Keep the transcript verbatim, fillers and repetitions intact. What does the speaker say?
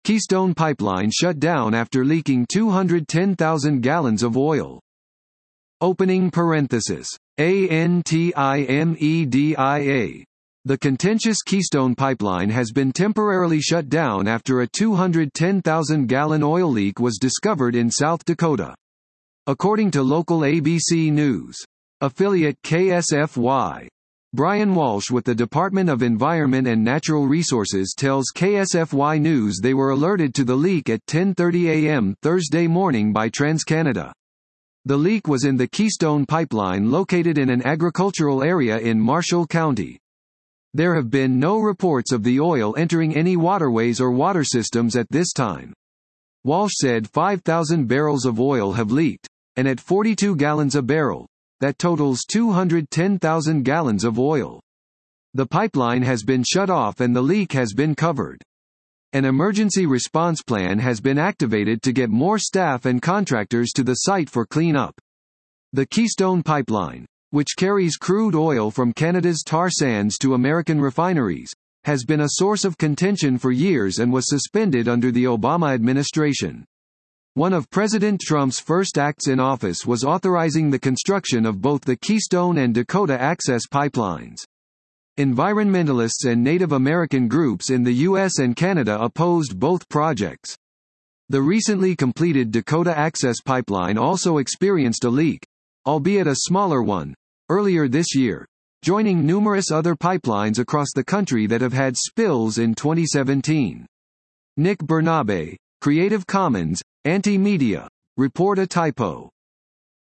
Keystone Pipeline shut down after leaking two hundred ten thousand gallons of oil. Opening parenthesis. ANTIMEDIA. The contentious Keystone Pipeline has been temporarily shut down after a two hundred ten thousand gallon oil leak was discovered in South Dakota. According to local A B C News affiliate K S F Y, Brian Walsh with the Department of Environment and Natural Resources tells K S F Y News they were alerted to the leak at ten thirty a m Thursday morning by TransCanada. The leak was in the Keystone Pipeline located in an agricultural area in Marshall County. There have been no reports of the oil entering any waterways or water systems at this time. Walsh said five thousand barrels of oil have leaked, and at forty-two gallons a barrel, that totals two hundred ten thousand gallons of oil. The pipeline has been shut off and the leak has been covered. An emergency response plan has been activated to get more staff and contractors to the site for cleanup. The Keystone Pipeline, which carries crude oil from Canada's tar sands to American refineries, has been a source of contention for years and was suspended under the Obama administration. One of President Trump's first acts in office was authorizing the construction of both the Keystone and Dakota Access pipelines. Environmentalists and Native American groups in the U S and Canada opposed both projects. The recently completed Dakota Access Pipeline also experienced a leak, albeit a smaller one, earlier this year, joining numerous other pipelines across the country that have had spills in twenty seventeen. Nick Bernabe, Creative Commons, Anti-Media, report a typo.